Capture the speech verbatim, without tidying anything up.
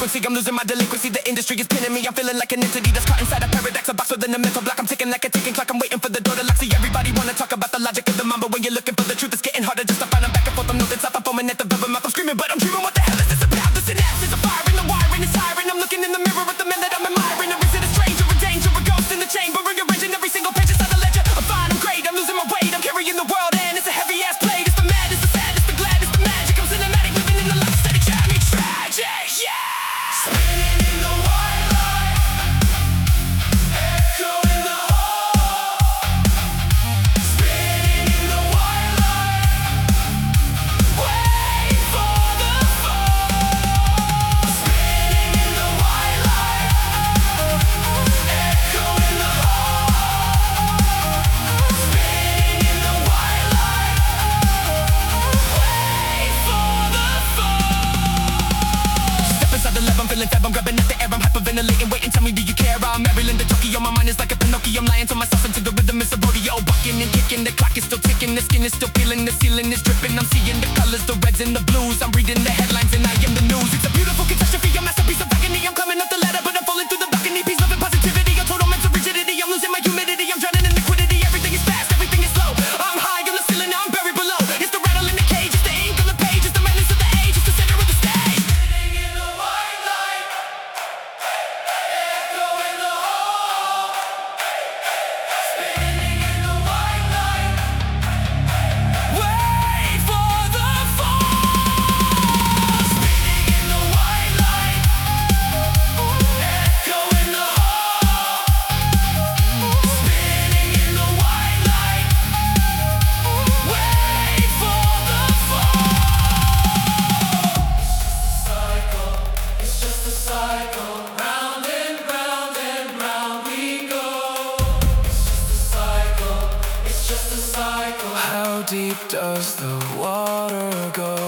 frequency, I'm losing my delinquency. The industry is pinning me, I'm feeling like an entity that's caught inside a paradox, a box within a mental block. I'm ticking like a ticking clock, I'm waiting for the door to lock. See, everybody wanna talk about the logic of the mind, but when you're looking for the truth, it's getting harder just to find. I'm back and forth, I'm nothing stop, I'm foaming at the velvet mouth. I'm screaming, but I'm dreaming, what the hell is this about? The synapse is a fire and the wiring is tiring. I'm looking in the mirror at the man that I'm admiring. Or is it a stranger, a danger, a ghost in the chamber, rearranging every single page inside the ledger? I'm fine, I'm great, I'm losing my weight, I'm carrying the world, and it's a heavy ass plate. It's the mad, it's the sad, it's the glad, it's the magic. I'm cinematic, living in the life steady, jamming, tragic, yeah. Spinning in the white light, echo in the hall. Spinning in the white light, wait for the fall. Spinning in the white light, echo in the hall. Spinning in the white light, wait for the fall. Step inside the lab, I'm feeling fab, I'm grabbing at the air, I'm hyperventilating, waiting, tell me, do you care? I'm Maryland the Tokyo, my mind is like a Pinocchio, I'm lying to myself into the rhythm, it's a rodeo. Bucking and kicking, the clock is still ticking, the skin is still peeling, the ceiling is dripping. I'm seeing the colors, the reds and the blues, I'm reading the headlines and I am the news. It's a beautiful catastrophe, a masterpiece of agony. I'm climbing up the ladder, but I'm falling through the balcony. Peace, love, and positivity, a total mental rigidity. I'm losing my humidity, I'm drowning in liquidity. Everything is fast, everything is slow. I'm high on the ceiling, now I'm buried below. It's the rattle in the cage, it's the ink on the page, it's the madness of the age, it's the center of the stage. Spinning in the white light, echo in the hall. Spinning in the white light, wait for the fall. Spinning in the white light, echo in the hall. Spinning in the white light, wait for the fall. It's just a cycle, round and round and round we go. It's just a cycle, it's just a cycle. How deep does the water go?